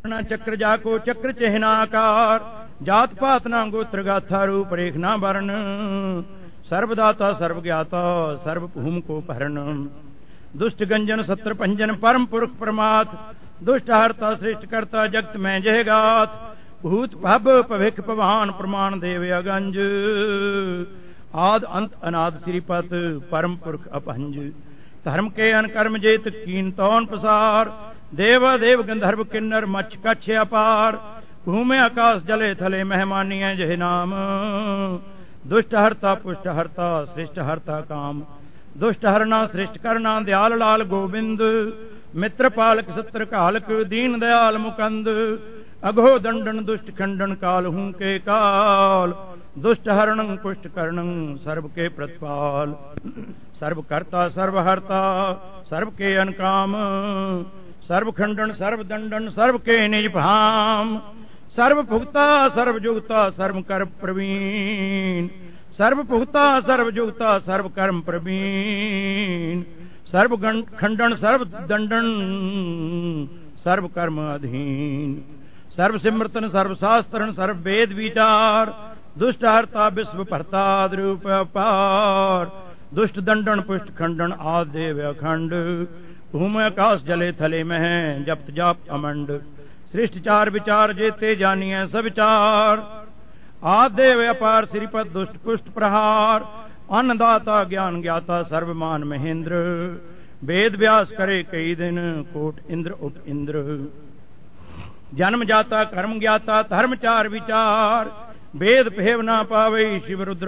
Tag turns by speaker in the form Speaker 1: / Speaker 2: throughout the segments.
Speaker 1: ना चक्र जाको चक्र चिन्हाकार, जात पात ना गोत्र गाथा, रूप रेख ना वर्ण, सर्वदाता सर्व ज्ञाता, सर्व भूम को भरण। दुष्ट गंजन सत्र पंजन, परम पुरुष परमात्म, दुष्ट हरता श्रेष्ठ करता, जगत में जय गाथ। भूत भव भविख भवान, प्रमाण देव अगंज, आद अंत अनाद श्रीपत, परम पुरख अपहंज। धर्म के अनकर्म जेत, कीन तौन पसार, देव देव गंधर्व किन्नर, मच्छ कच्छ अपार। भूमि आकाश जले थले, मेहमानिय जय नाम, दुष्ट हरता पुष्ट हरता, श्रेष्ठ हरता काम। दुष्ट हरना श्रेष्ठ करना, दयाल लाल गोविंद, मित्र पालक सत्र कालक, दीन दयाल मुकंद। अघो दंडन दुष्ट खंडन, काल हूं के काल, दुष्ट हरणं पुष्ट करणं, सर्व के प्रतिपाल। सर्व करता सर्व हरता, सर्व के अनकाम, सर्व खंडन सर्व दंडन, सर्व के निज भाम। सर्व भुगता सर्व जुगता, सर्व कर्म प्रवीण, सर्व भुगता सर्व जुगता, सर्व कर्म प्रवीण। सर्व खंडन सर्व दंडन, सर्व कर्म अधीन। सर्व सिमृतन सर्व शास्त्रन, सर्व वेद विचार, दुष्ट हरता विश्व भरता, द्रूप अपार। दुष्ट दंडन पुष्ट खंडन, आदेव अखंड, भूमि आकाश जले थले में, जप जाप अमंड। श्रेष्ठ चार विचार जेते, जानिए सब विचार, आदेव अपार श्रीपद, दुष्ट पुष्ट प्रहार। अन्नदाता ज्ञान ज्ञाता, सर्वमान महेंद्र, वेद व्यास करे कई दिन, कोट इंद्र उप इंद्र। जन्म जाता कर्म ज्ञाता, धर्म चार विचार, वेद भेव ना पावे, शिव रुद्र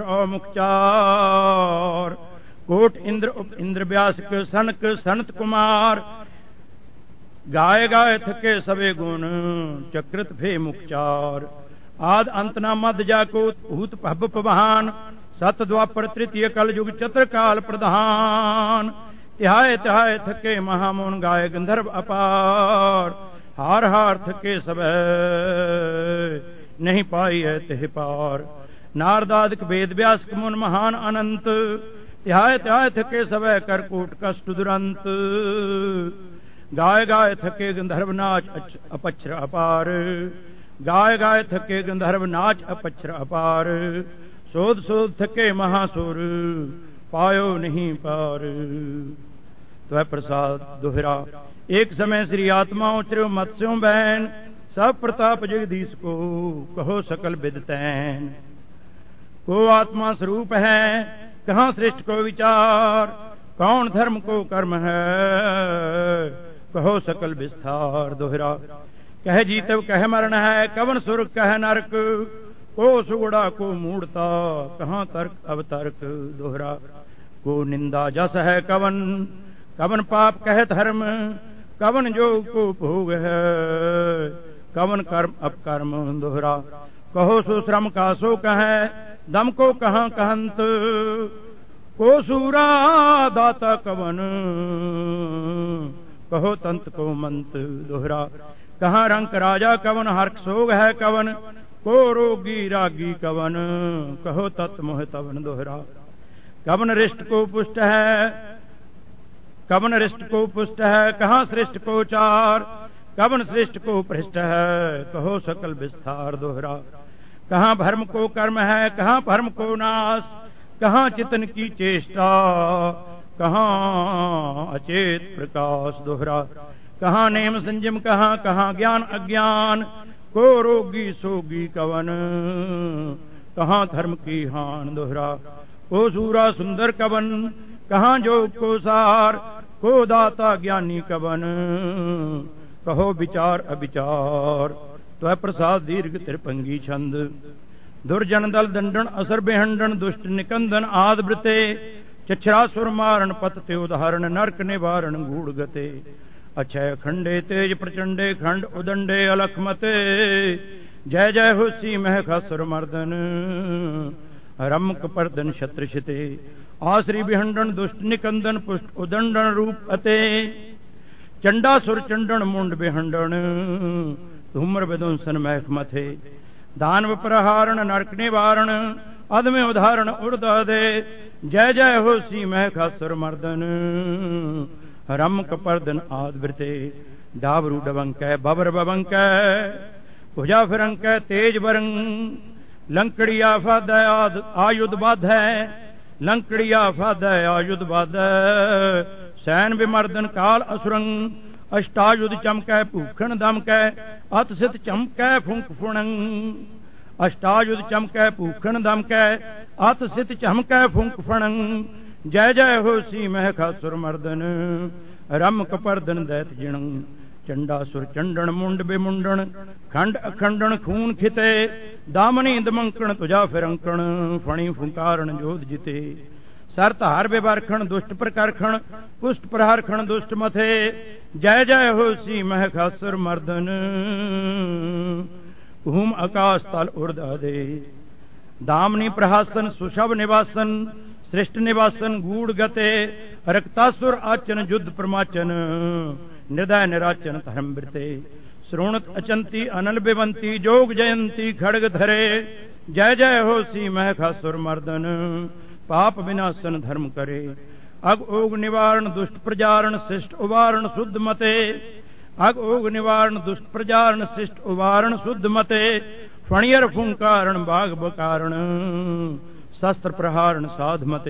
Speaker 1: अमुखचार। कोट इंद्र उप इंद्र, व्यासक सनक सनत कुमार, गाय गाय थके सबे गुण, चकृत भे मुखचार। आद अंत ना मद जाको, भूत भव पवान, सत द्वापर तृतीय कल युग, चतर काल प्रधान। तिहाय तिहाय थके महामोन, गाय गंधर्व अपार। हार हार थके सब नहीं पाई है तिह पार। नारदादिक वेद व्यास मुन, महान अनंत, तिहाय तिहाय थके सब करकूट कष्ट दुरंत। गाय गाय थके गंधर्व नाच, अपच्छ्र अपार, गाय गाय थके गंधर्व नाच, अपच्छ्र अपार। शोध शोध थके महासुर, पायो नहीं पार। त्वै प्रसाद दोहरा। एक समय श्री आत्माओं चिर मत्स्यों बहन, सब प्रताप जगदीश को, कहो सकल विदतैन। को आत्मा स्वरूप है, कहाँ श्रेष्ठ को विचार, कौन धर्म को कर्म है, कहो सकल विस्तार। दोहरा। कह जीतव कह मरण है, कवन सुर कह नरक, को सुगड़ा को मूढ़ता, कहाँ तर्क अवतर्क। दोहरा। को निंदा जस है कवन, कवन पाप कह धर्म, कवन जोग को भोग है, कवन कर्म अपकर्म। दोहरा। कहो सो श्रम का सो कहे, दम को कहाँ कहंत, को सूरा दाता कवन, कहो तंत को मंत। दोहरा। कहाँ रंक राजा कवन, हर्ष सोग है कवन, को रोगी रागी कवन, कहो तत् मोह तवन। दोहरा। कवन रिष्ट को पुष्ट है, कवन रिष्ट को पुष्ट है, कहाँ श्रेष्ठ को चार, कवन श्रेष्ठ को भ्रष्ट है, कहो सकल विस्तार। दोहरा। कहाँ भर्म को कर्म है, कहाँ भर्म को नाश, कहाँ चितन की चेष्टा, कहाँ अचेत प्रकाश। दोहरा। कहाँ नेम संयम, कहाँ कहाँ ज्ञान अज्ञान, को रोगी सोगी कवन, कहाँ धर्म की हान। दोहरा। को सूरा सुंदर कवन, कहाँ जोग को सार, को दाता ज्ञानी कवन, कहो विचार अविचार। त्वै प्रसाद दीर्घ त्रिपंगी छंद। दुर्जन दल दंडन, असर बेहंडन, दुष्ट निकंदन आद वृते, चक्षरासुर मारण, पतते उदाहरण, नरक निवारण गूढ़ गते। अक्षय खंडे तेज प्रचंडे, खंड उदंडे अलख मते, जय जय हो सी महखासुर मर्दन, रमक पर्दन शत्रुषिते। आश्री विहंडन दुष्ट निकंदन, पुष्ट उदंडन रूप अते, चंडासुर चंडन मुंड विहंडन, धूम्र विध्वंसन महक मथे। दानव प्रहारण नरक निवारण, अदमे उदाहरण उर्दा दे, जय जय हो सी महखासुर मर्दन, रमक परदन आद वृते डाबरू डबंकै बबर बबंकै भुजा फिरंकै तेज बरंग लंकड़ी आफाद आयुध बाधै लंकड़ी आफाद आयुध बाधै सैन विमर्दन काल असुरंग अष्टायुध चमकै भूखण दमकै अत सित चमकै फुंक फुणंग अष्टायुध चमकै भूखण दमकै अत सित चमकै फुंक फणंग जय जय होसी महखासुर मर्दन रमक परदन दैत जिणं चंडासुर चंडन मुंड बिमुंडन खंड अखंडन खून खिते दामनी दमंकण तुझा फिरंकण फणी फुंकारन जोध जिते सर धार विवारखण दुष्ट प्रकारखण पुष्ट प्रहारखण दुष्ट मथे जय जय होसी महखासुर मर्दन भूम आकाश तल उर्दा दे दामनी प्रहासन सुशभ निवासन श्रेष्ठ निवासन गूढ़ गते रक्तासुर आचन युद्ध प्रमाचन निदय निराचन धर्म वृते श्रोणत अचंती अनल बिवंती जोग जयंती खड़ग धरे जय जय होसी महखासुर मर्दन पाप विनाशन धर्म करे अग ओग निवारण दुष्ट प्रजारण शिष्ट उवारण शुद्ध मते अग ओग निवारण दुष्ट प्रजारण शिष्ट उवारण शुद्ध मते फणियर फुंकारण बाघ बकारण शस्त्र प्रहारण साध मते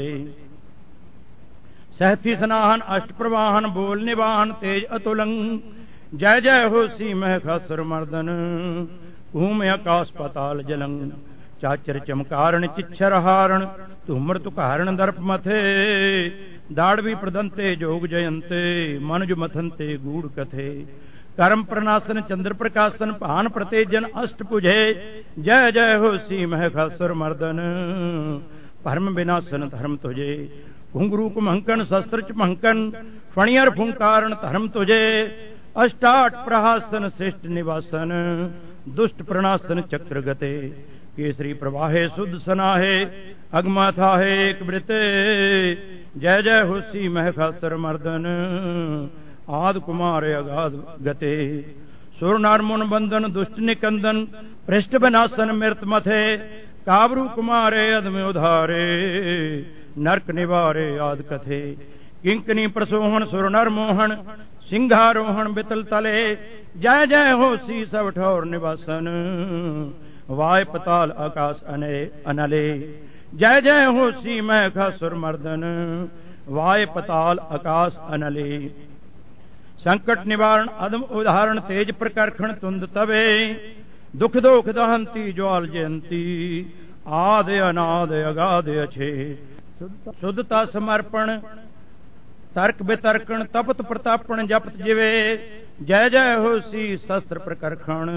Speaker 1: सहती स्नाहन अष्ट प्रवाहन बोल निवाहन तेज अतुलंग जय जय होसी महखासुर मर्दन भूमि आकाश पाताल जलंग चाचर चमकारण चिच्छर हारण धूम्र तुकारण दर्प मथे दाड़वी प्रदंते जोग जयंते मनुज मथंते गूढ़ कथे कर्म प्रनाशन चंद्र प्रकाशन भान प्रतेजन अष्ट पुजे जय जय होसी महखासुर मर्दन परम विनाशन धर्म तुझे घुंगरू कुमहंकन शस्त्र चमहंकन फणियर फुंकारण धर्म तुझे अष्टाट प्रहासन श्रेष्ठ निवासन दुष्ट प्रणाशन चक्र गते केसरी प्रवाहे शुद्ध सनाहे अगमा था है एक वृते जय जय होसी महखासुर मर्दन आद कुमार अगाध गते सुर नर मुन बंधन दुष्ट निकंदन पृष्ठ विनाशन मृत मथे काबरू कुमारे अदम उधारे नरक निवारे आद कथे किंकनी प्रसोहन सुर नर मोहन सिंहारोहण बितल तले जय जय होसी सब ठौर निवासन वाय पताल आकाश अनले जय जय होसी महखासुर मर्दन वाय पताल आकाश अनले संकट निवारण अदम उदाहरण तेज प्रकर्षण तुंद तवे दुख दोख दहंती ज्वाल जयंती आद अनाद अगाध अच्छे शुद्धता समर्पण तर्क वितर्कण तपत प्रतापण जपत जिवे जय जय होसी शस्त्र प्रकर्षण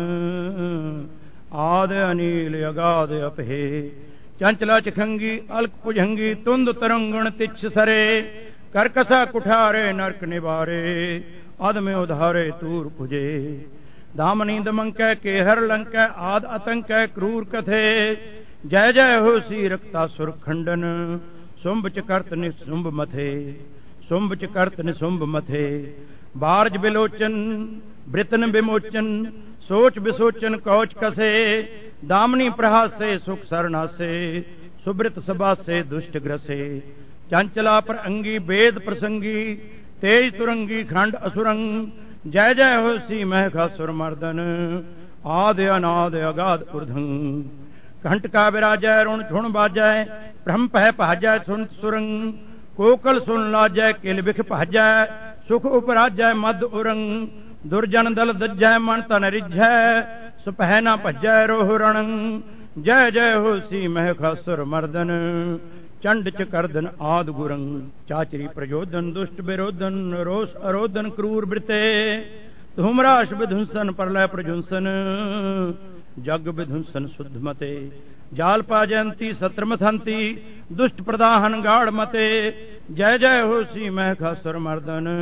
Speaker 1: आद अनील अगाध अपहे चंचला चखंगी अल्क पुजंगी तुंद तरंगण तिच्छ सरे करकसा कुठारे नरक निवारे अदमे उधारे तूर पुजे दामनी दमंकै केहर लंकै आद आतंकै क्रूर कथे जय जय होसी रक्तासुर खंडन शुंभ च कर्त निशुंभ मथे शुंभ च कर्त निशुंभ मथे बारज बिलोचन वृतन विमोचन सोच विसोचन कौच कसे दामनी प्रहासे सुख सरनासे सुब्रत सभा से दुष्ट ग्रसे चंचला पर अंगी वेद प्रसंगी तेज तुरंगी खंड असुरंग जय जय होसी महखासुर मर्दन आद अनाद अगाध ऊर्धंग घंटका विराजय रुण झुण बाजय ब्रह्म पह भाजय सुन सुरंग कोकल सुन लाजय किल बिख भाजय सुख उपराजय मद उरंग दुर्जन दल दज्जय मन तन रिझय सुपह न भजय रोह रणंग जय जय होसी महखासुर मर्दन चंड च करदन आद गुरंग चाचरी प्रजोदन दुष्ट विरोधन रोष अरोधन क्रूर वृते धूमराश विध्वंसन प्रलय प्रजुंसन जग विध्वंसन शुद्ध मते जालपा जयंती सत्र मथंती दुष्ट प्रदाहन गाढ़ मते जय जय होसी महखासुर मर्दन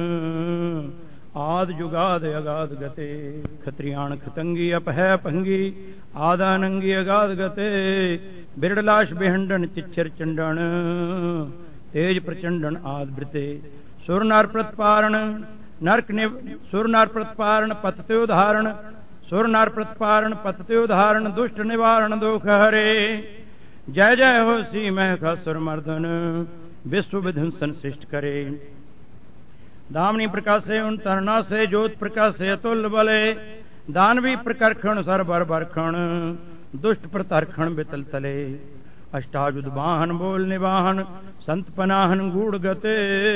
Speaker 1: आद जुगाद अगाध गते खत्रियाण खतंगी अपह भंगी आदानंगी अगाध गते बिरडलाश बिहंडन चिच्छर चंडन तेज प्रचंडन आद वृते सुर नर प्रतपारण नरक सुर नर प्रतपारण पतते उदाहरण सुर नर प्रतपारण पतते उदाहरण दुष्ट निवारण दुख हरे जय जय होसी महखासुर मर्दन विश्व विध्वंसन सृष्ट करे दामनी प्रकाशे उन तरना से ज्योत प्रकाशे अतुल बले दानवी प्रकरखण सरबर बरखण दुष्ट प्रतरखण बितल तले अष्टायुध वाहन बोल निवाहन संत पनाहन गूढ़ गते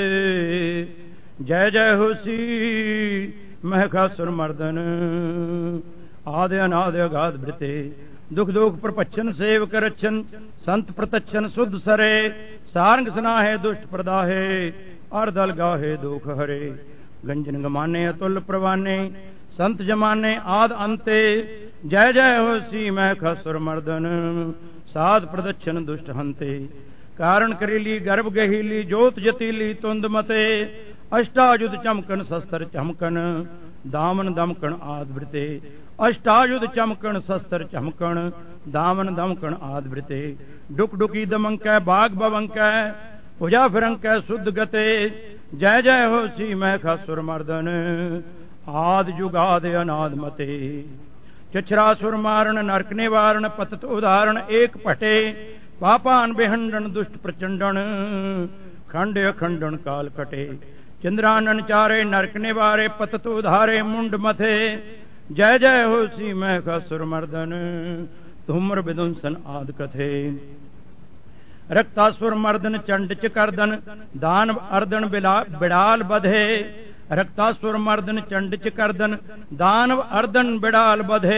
Speaker 1: जय जय होसी महकासुर मर्दन आदि अनादि अगाध भृते दुख दुख प्रपच्छन सेवक रक्षन संत प्रतच्छन शुद्ध सरे सारंग सनाहे दुष्ट प्रदाहे अर्दल गाहे दुख हरे गंजन गमाने अतुल प्रवाने संत जमाने आद अंते जय जय होसी महकासुर मर्दन साध प्रदक्षिण दुष्ट हंते कारण करीली गर्भ गहीली ज्योत जतीली तुंद मते अष्टायुध चमकन शस्त्र चमकन दामन दमकन आद वृते अष्टायुध चमकन शस्त्र चमकन दामन दमकन आद वृते डुक डुकी दमंक बाग बवंक भुजा फिरंक शुद्ध गते जय जय हो सी महकासुर मर्दन आद जुगाद अनाद मते चछरासुर मारण नरक निवारण पतत उदाहरण एक पटे पापान बेहंडन दुष्ट प्रचंडन खंड अखंडन काल कटे चंद्रानन चारे नरक निवारे पतत उधारे मुंड मथे जय जय हो सी महकासुर मर्दन धूम्र विदुंसन आद कथे रक्तासुर मर्दन चंड चकर्दन दान अर्दन बिड़ाल बधे रक्तासुर मर्दन चंड चकर्दन दानव अर्दन बिड़ाल बधे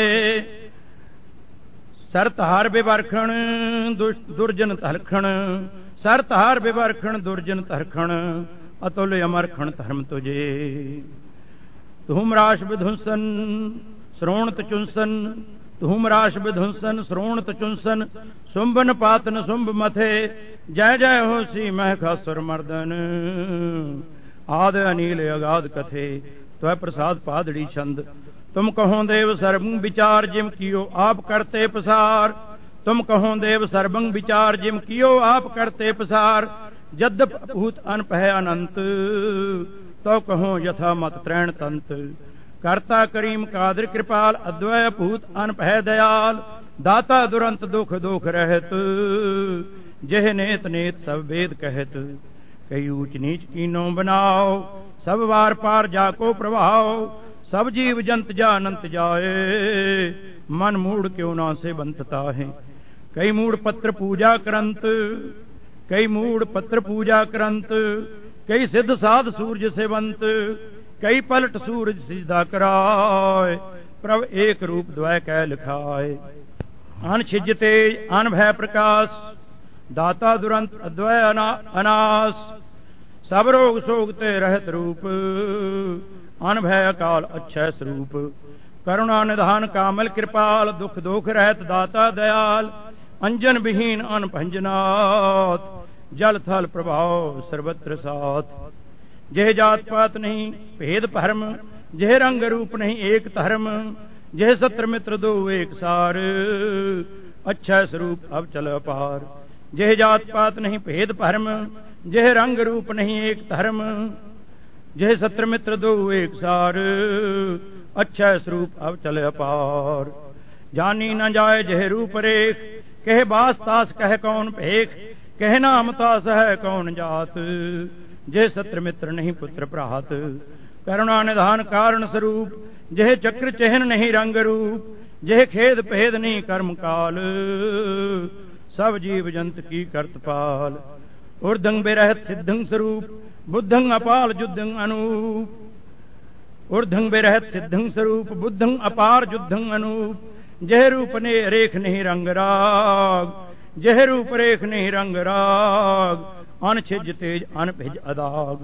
Speaker 1: सरतहार विवर्खण दुर्जन तलखण सरतहार विवर्खण दुर्जन तरखण अतुल अमरखण धर्म तुझे धूमराश विध्वंसन श्रोणत चुंसन धूमराश विध्वंसन श्रोणत चुंसन शुंभन पातन शुंभ मथे जय जय हो सी महकासुर मर्दन आद अनील अगाध कथे त्वै प्रसाद पादड़ी छंद तुम कहो देव सर्वं विचार जिम कियो आप करते पसार तुम कहो देव सर्वं विचार जिम कियो आप करते पसार जद्यप भूत अनपह अनंत तो कहो यथा मत त्रैण तंत करता करीम कादिर कृपाल अद्वय भूत अनपह दयाल दाता दुरंत दुख दुख रहत जेह नेत नेत सब वेद कहत कई ऊंच नीच कीनो बनाओ सब वार पार जाको प्रभाव सब जीव जंत जानंत जाए मन मूड क्यों ना से बनता है कई मूड पत्र पूजा करंत कई मूड पत्र पूजा करंत कई सिद्ध साध सूरज सेवंत कई पलट सूरज सिजदा कराए प्रभ एक रूप द्वय कह लिखाए अन छिज तेज अन भय प्रकाश दाता दुरंत अद्वय अनास सब रोग सोग ते रहत रूप अन भय अकाल अक्षय स्वरूप करुणा निधान कामल कृपाल दुख दोख रहत दाता दयाल अंजन विहीन अन भंजनाथ जल थल प्रभाव सर्वत्र साथ जेह जात पात नहीं भेद भरम जेह रंग रूप नहीं एक धर्म जेह सत्र मित्र दो एक सार अक्षय स्वरूप अब चल पार जेह जात पात नहीं भेद भरम जेह रंग रूप नहीं एक धर्म जेह सत्र मित्र दो एक सार अक्षय स्वरूप अब चल पार जानी न जाए जेह रूप रेख कह बास तास कह कौन भेख कह नाम तास है कौन जात जेह सत्र मित्र नहीं पुत्र प्रात करुणा निधान कारण स्वरूप जेह चक्र चहन नहीं रंग रूप जेह खेद भेद नहीं कर्म काल सब जीव जंत की करतपाल ऊर्धंग बेरहत सिद्धंग स्वरूप बुद्धंग अपाल युद्धंग अनूप ऊर्धंग बेरहत सिद्धंग स्वरूप बुद्धंग अपार युद्धंग अनूप जह रूप ने रेख नहीं रंग राग जह रूप रेख नहीं रंग राग अन छिज तेज अन भिज अदाग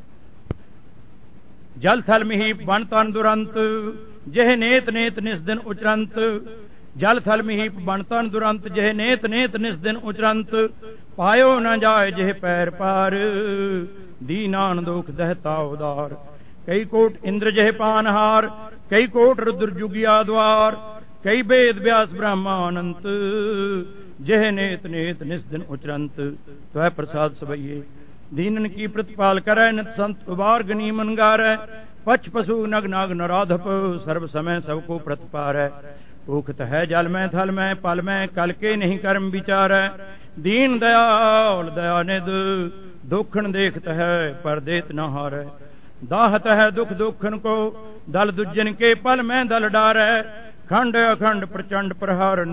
Speaker 1: जल थल मिहीप बन तन दुरंत जह नेत नेत निस दिन उचरंत जल थल मिहीप बन तन दुरंत जह नेत नेत निस दिन उचरंत पायो न जाए जह पैर पार दीनान दुख दहता उदार कई कोट इंद्र जह पानहार कई कोट रुद्र जुगिया द्वार कई वेद व्यास ब्रह्मानंत जह नेत नेत निस दिन उचरंत त्वै प्रसाद सवैये दीनन की प्रतिपाल करे नित संत उबार गनी मन गारै पक्ष पशु नग नाग नराधप सर्व समय सबको प्रतिपार है भूखत है जल में थल में पल में कल के नहीं कर्म विचार है दीन दयाल दया निध दुखन देखत है पर देत न हारै दाहत है दुख दुखन को, दल दुजन के पल में दल डारै। खंड अखंड प्रचंड प्रहारन,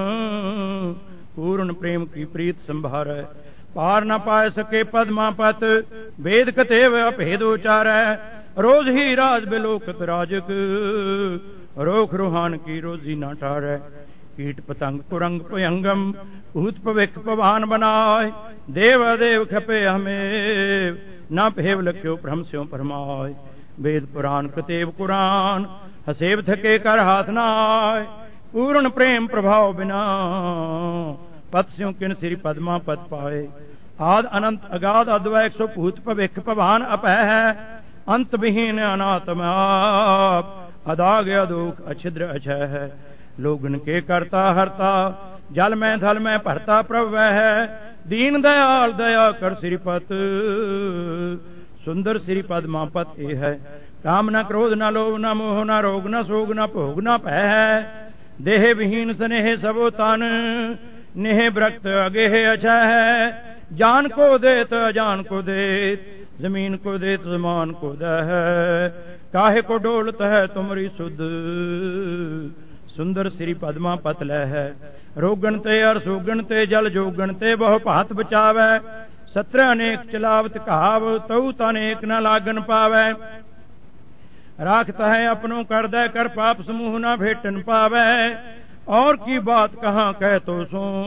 Speaker 1: पूर्ण प्रेम की प्रीत संभारै। पार न पाए सके पद्मापत, वेद कतेव अभेद उचारै। रोज ही राज बिलोकत राजक, रोख रूहान की रोजी न टारै। कीट पतंग कुरंग भयंगम, भूत भविख पवान बनाय। देव अदेव खपे हमें, न भेव लख्यो भ्रम स्यों परमाय। वेद पुराण कतेव कुरान, हसेब थके कर हाथ नाय। पूर्ण प्रेम प्रभाव बिना, पत स्यों किन श्री पद्मा पत पाए। आद अनंत अगाध अद्वैत सो भूत भविख पवान अपह है। अंत विहीन अनात्म आप, अदाग अदोख अछिद्र अछय है। लोगन के करता हरता, जल में थल में भरता प्रभु है। दीन दयाल दया कर श्रीपत, सुंदर श्री पद्मापत ए है। काम न क्रोध न लोभ न मोह न रोग न शोक न भोग न भय है। देह विहीन स्नेह सबो तन, नेह ब्रक्त अगेह अछय है। जान को देत अजान को देत, जमीन को देत जमान को दह। काहे को डोलत है तुमरी सुध, सुंदर श्री पद्मा पत लह है। रोगन ते अर सोगन ते जल जोगन ते बहु भात बचावै। सत्र अनेक चलावत कहाव, तऊ तनेक न लागन पावै। राखता है अपनों कर दे कर, पाप समूह न भेटन पावै। और की बात कहाँ कह तो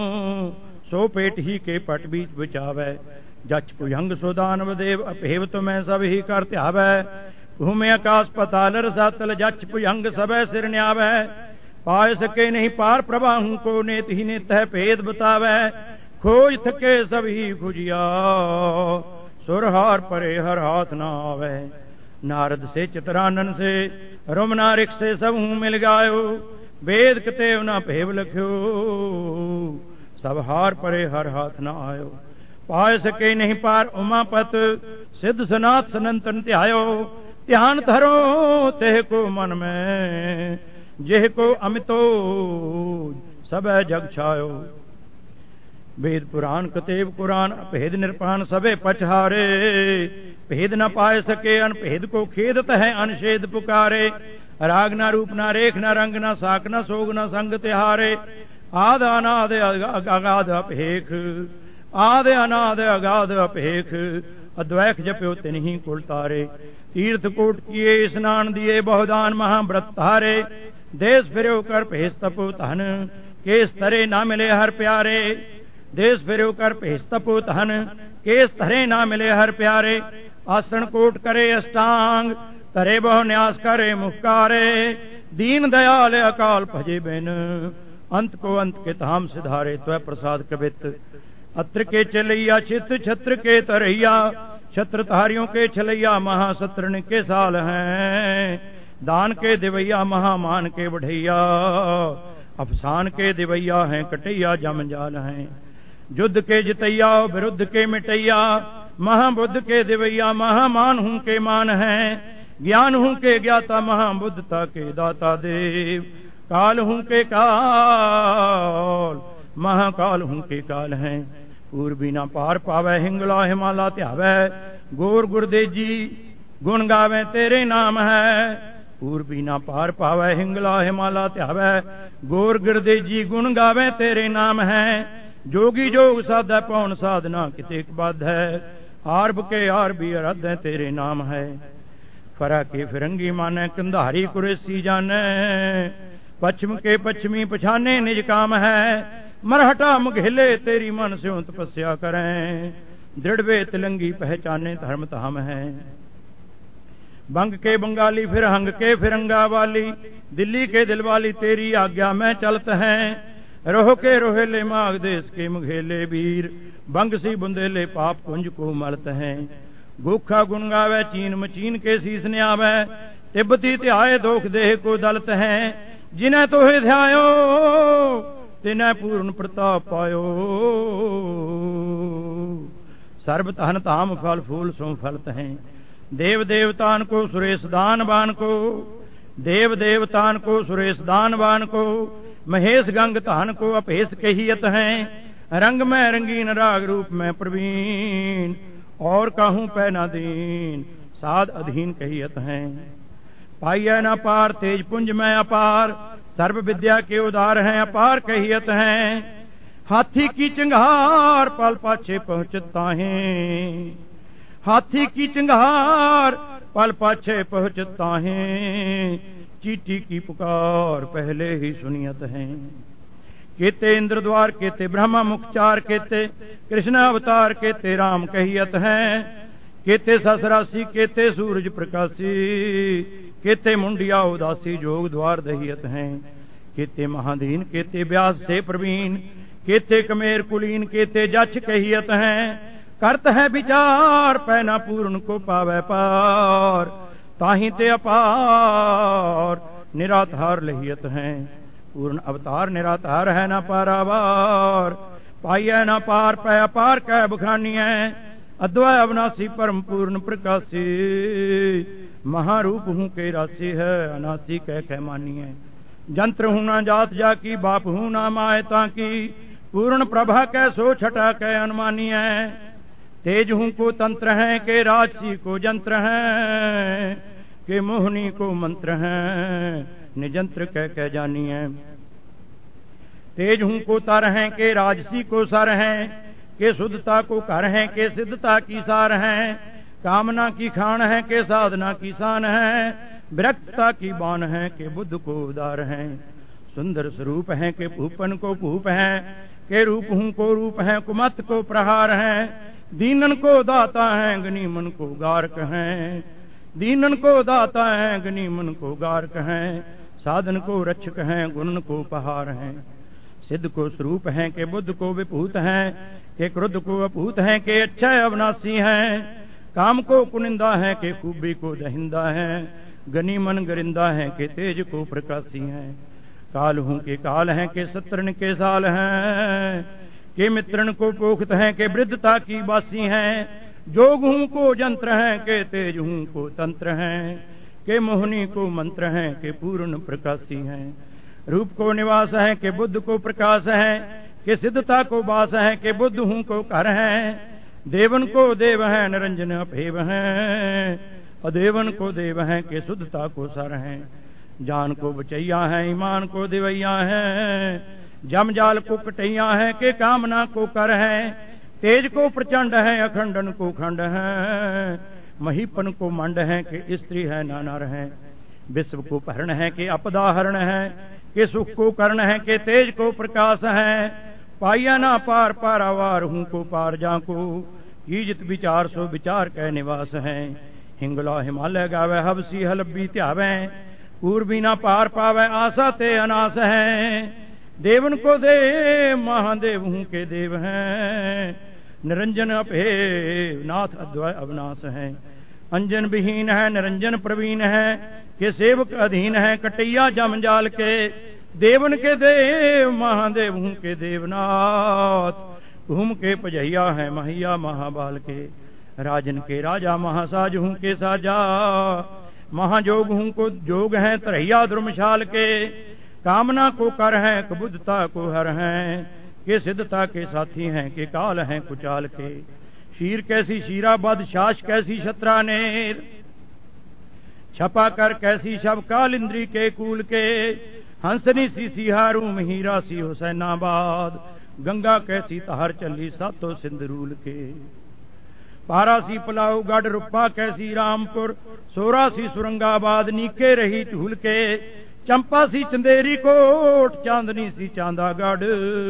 Speaker 1: सो पेट ही के पट बीच बचावै। जच भुजंग सो दानव देव, अपेव तो मैं सब ही कर त्यावै। भूमि आकाश पताल रसातल, जच भुजंग सबै सिर न्यावै। पाय सके नहीं पार प्रभाहू को, नेत ही नेत है भेद बतावै। खोज थके सब ही खुजिया, सुरहार परे हर हाथ न आवे। नारद से चितरानन से, रुमनारिक से सब हूँ मिल गायो। वेद कतेव न भेव लख्यो, सब हार परे हर हाथ न आयो। पाय सके नहीं पार उमापत, सिद्ध सनाथ सनंतन ध्यायो। ध्यान धरो तेह को मन में, जेह को अमितो सब जग छायो। वेद पुराण कतेव कुरान, भेद निरपान सबे पछहारे। भेद न पाए सके अनभेद को, खेदत है अनशेद पुकारे। राग न रूप न रेख न रंग न साक न सोग न संग तिहारे। आद अनाद अगाध अपेख, आद अनाद अगाध अपेख। अद्वैख जप्यो तिन्हीं कुल तारे। तीर्थ कोट किए स्नान दिए, बहुदान महाव्रत धारे। देश फिरो कर भेष तपो धन, केस तरे ना मिले हर प्यारे। देश फिरो कर भेष तपो धन, केस तरे ना मिले हर प्यारे। आसन कोट करे अष्टांग, तरे बहु न्यास करे मुखकारे। दीन दयाल अकाल भजे बिन, अंत को अंत के धाम सिधारे। त्वै प्रसाद कबित, अत्र के चलैया चित छत्र के तरैया। छत्रधारियों के छलैया, महासत्रन के साल हैं। दान के दिवैया, महामान के बढ़ैया। अफसान के दिवैया हैं, कटैया जमजाल हैं। युद्ध के जितैया, विरुद्ध के मिटैया। महाबुद्ध के दिवैया, महामान हूं के मान हैं। ज्ञान हूं के ज्ञाता, महाबुद्धता के दाता देव। काल हूं के काल, महाकाल हूं के काल हैं। पूर्वी ना पार पावै, हिंगला हिमाला त्यावै। गोर गुरदेजी गुण गावे तेरे नाम है। पूर्वी ना पार पावै, हिंगला हिमाला त्यावै। गोर गुरदेजी गुण गावे तेरे नाम है। जोगी जोग साधै, पौन साधना कितेक बाध है। आरब के आर भी अरध है, तेरे नाम है। फरा के फिरंगी माने, कंधारी कुरेसी जाने। पश्चिम के पश्चिमी पछाने, निज काम है। मरहटा मुघेले, तेरी मन से तपस्या करें। दृढ़ वे तिलंगी पहचाने, धर्म धाम है। बंग के बंगाली, फिर हंग के फिरंगा वाली। दिल्ली के दिलवाली, तेरी आज्ञा में चलत हैं। रोह के रोहेले, माघ देश के मुघेले वीर। बंग सी बुंदेले, पाप कुंज को मलत हैं। गोखा गुण गावे, चीन मचीन के शीस न्यावै। तिब्बती ध्याय, दोख देह को दलत हैं। जिन्हें तोहे ध्यायो, तिन्हें पूर्ण प्रताप पायो। सर्व तहन धाम, फल फूल सो फलत हैं। देव देवतान को, सुरेश दानवान को। देव देवतान को, सुरेश दानवान को। महेश गंग धान को, अपेश कहियत हैं। रंग में रंगीन, राग रूप में प्रवीण। और कहूं पै न दीन, साध अधीन कहियत हैं। पाइय न पार तेज पुंज में अपार, सर्व विद्या के उदार हैं अपार कहियत हैं। हाथी की चिंगार पल पाछे पहुंचता है, हाथी की चिंगार पल पाछे पहुंचता है। चीटी की पुकार पहले ही सुनियत है। केते इंद्र द्वार केते ब्रह्मा मुखचार, केते कृष्ण अवतार, केते राम कहियत हैं। केते ससरासी केते सूरज प्रकाशी, केते मुंडिया उदासी जोग द्वार दहियत हैं। केते महादीन केते व्यास से प्रवीण, केते कमेर कुलीन, केते जछ कहियत हैं। करत है विचार पैना पूर्ण को पावै पार, ताहि ते अपार निराधार लहियत हैं। पूर्ण अवतार निराधार है न पारावार, पाइय न पार पै अपार कै बखानिय। अद्वय अविनाशी परम पूर्ण प्रकाशी, महारूप हूं के राशि है अनासी कह मानिए। जंत्र हूं न जात जाकी, बाप हूं न माए ताकी, पूर्ण प्रभा कै सो छटा कै अनुमानी है। तेज हूं को तंत्र है के राजसी को जंत्र है, के मोहनी को मंत्र है निजंत्र कह जानी है। तेज हूं को तर हैं के राजसी को सर हैं, के शुद्धता को कर हैं के सिद्धता की सार हैं। कामना की खान है के साधना की शान है, विरक्तता की बान है के बुद्ध को उदार हैं। सुंदर स्वरूप है के भूपन को भूप है, के रूप हूं को रूप है कुमत को प्रहार है। दीनन को दाता है गनीमन को गारक हैं, दीनन को दाता है गनीमन को गारक हैं। साधन को रक्षक हैं गुणन को पहार हैं। सिद्ध को स्वरूप हैं के बुद्ध को विभूत हैं, के क्रोध को अपूत हैं के अक्षय अविनाशी हैं। काम को कुनिंदा है के खूबी को दहिंदा है, गनीमन गरिंदा है के तेज को प्रकाशी हैं। काल हूं के काल हैं के सत्रन के साल हैं, के मित्रन को पोखत हैं के वृद्धता की बासी हैं। जोग हूं को जंत्र हैं के तेज हूं को तंत्र हैं, के मोहनी को मंत्र हैं के पूर्ण प्रकाशी हैं। रूप को निवास है के बुद्ध को प्रकाश है, के सिद्धता को वास है के बुद्ध हूं को कर है। देवन को देव है निरंजन अभेव हैं, अदेवन को देव हैं के शुद्धता को सर हैं। जान को बचैया है ईमान को दिवैया है, जम जाल को कटैया है के कामना को कर है। तेज को प्रचंड है अखंडन को खंड है, महीपन को मंड है के स्त्री है नानार है। विश्व को पहरण है के अपदाहरण है, के सुख को कर्ण है के तेज को प्रकाश है। पाइया ना पार पारावार हूं को पार जाको, कीजित विचार सो विचार कै निवास है। हिंगला हिमालय गावे हबसी हलबी त्यावे, पूर्वी ना पार पावे आशा ते अनास है। देवन को देव महादेव हूं के देव हैं, निरंजन अभेव नाथ अद्वय अविनाश है। अंजन विहीन है निरंजन प्रवीण है, के सेवक अधीन है कटैया जमजाल के। देवन के देव महादेव हूं के देवनाथ, घूम के पजैया है महैया महाबाल के। राजन के राजा महासाज हूं के साजा, महाजोग हूं को जोग है तरैया द्रुमशाल के। कामना को कर हैं कबुद्धता को हर हैं, के सिद्धता के साथी हैं के काल हैं कुचाल के। शीर कैसी शीराबद शास कैसी शत्रानेर, छपा कर कैसी शब काल इंद्री के कूल के। हंसनी सी सिहारू हीरा सी हुसैनाबाद, गंगा कैसी तहर चली सातों सिंदरूल के। पारासी पलाऊ गढ़ रुपा कैसी रामपुर, सोरासी सुरंगाबाद नीके रही झूल के। चंपा सी चंदेरी कोट चांदनी सी चांदागढ़,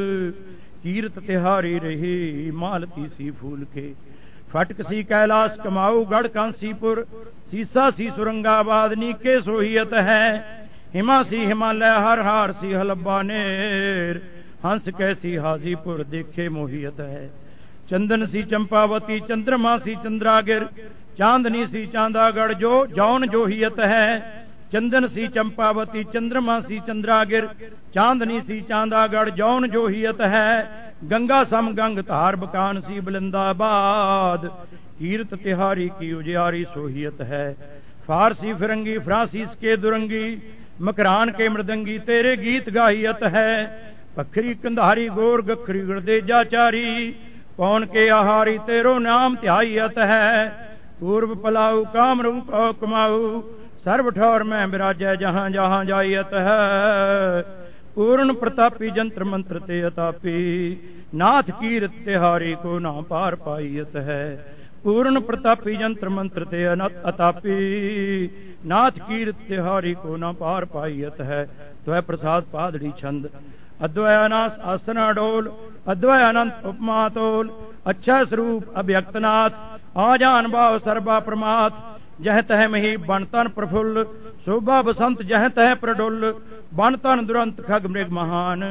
Speaker 1: कीरत तिहारी रही मालती सी फूल के। फटक सी कैलाश कमाऊ गढ़ कांसीपुर, सीसा सी सुरंगाबाद नीके सोहियत है। हिमा सी हिमालय हर हार सी हलब्बा नेर, हंस कैसी हाजीपुर देखे मोहियत है। चंदन सी चंपावती चंद्रमा सी चंद्रागिर, चांदनी सी चांदागढ़ जो जौन जोहियत है। चंदन सी चंपावती चंद्रमा सी चंद्रागिर, चांदनी सी चांदागढ़ जौन जोहियत है। गंगा सम गंग धार बकान सी बुलंदाबाद, कीरत तिहारी की उजियारी सोहियत है। फारसी फिरंगी फ्रांसीस के दुरंगी, मकरान के मृदंगी तेरे गीत गाहियत है। पखरी कंधारी गोर गखरी गुरदेजा चारी, पौन के आहारी तेरो नाम ध्यायत है। पूर्व पलाऊ काम रूप कमाऊ सर्व ठौर में विराजै जहां जहां जाइयत है। पूर्ण प्रतापी जंत्र मंत्र ते अतापी नाथ कीरत तिहारी को ना पार पाइयत है। पूर्ण प्रतापी जंत्र मंत्र ते अतापी नाथ कीरत तिहारी को ना पार पाइयत है। त्वै प्रसाद पादड़ी छंद अद्वय अनास आसना डोल अद्वय अनंत उपमा तोल अच्छा स्वरूप अभ्यक्तनाथ आजान भाव सर्वा प्रमाथ। जह तह मही बन तन प्रफुल्ल शोभा बसंत जह तह प्रडुल्ल बन तन दुरंत खग मृग महान।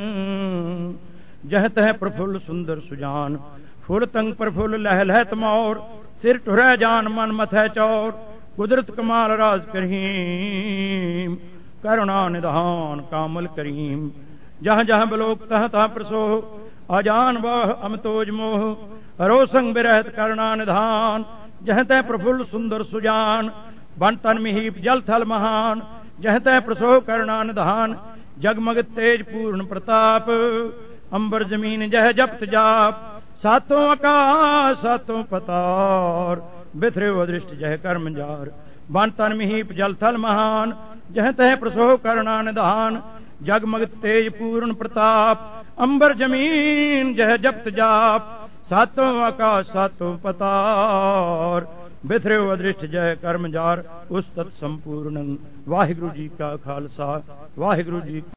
Speaker 1: जह तह प्रफुल्ल सुंदर सुजान फुल तंग प्रफुल्ल लह लह तमौर सिर टुरै जान मन मथै चौर कुदरत कमाल राज करीम करुणा निधान कामल करीम। जहाँ जहाँ बलोक तह तह प्रसोह अजान वह अमतोज मोह हरो संग बिरहत करुणा निधान। जह तह प्रफुल्ल सुंदर सुजान बन तन मिहीप जल थल महान। जह तह प्रसोह करुणा निधान जगमग तेज पूर्ण प्रताप अंबर जमीन जह जपत जाप। सातों आकाश सातों पतार बिथरे अदृष्ट जह कर्म जार। बन तन मिहीप जल थल महान जह तह प्रसोह करुणा निधान। जगमग तेज पूर्ण प्रताप अंबर जमीन जह जपत जाप। सातों आकाश सातों पतार बिथरे अदृष्ट जय कर्म जार। उस तत् संपूर्ण वाहिगुरु जी का खालसा वाहिगुरु जी।